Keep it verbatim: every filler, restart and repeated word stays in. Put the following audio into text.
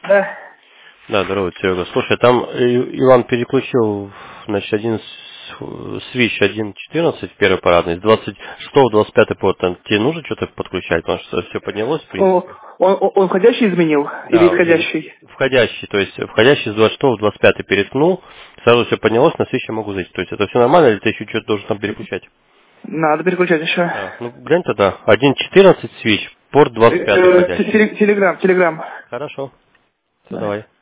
Да. Да, здорово, Серега. Слушай, там И- Иван переключил, значит, один с- свич один четырнадцать, первый парадный, с двадцать шестого двадцать пятый порт. Там тебе нужно что-то подключать, потому что все поднялось, в О, принципе. Он, он, он входящий изменил или Да, и исходящий? входящий, то есть входящий с двадцать шестого в двадцать пятый переткнул, сразу все поднялось, на свич я могу зайти. То есть это все нормально, или ты еще что-то должен там переключать? Надо переключать еще. А, ну глянь тогда, один четырнадцать свич, порт Э, двадцать пятый э, входящий. теле- Телеграм, телеграм. Хорошо, все, Да. давай.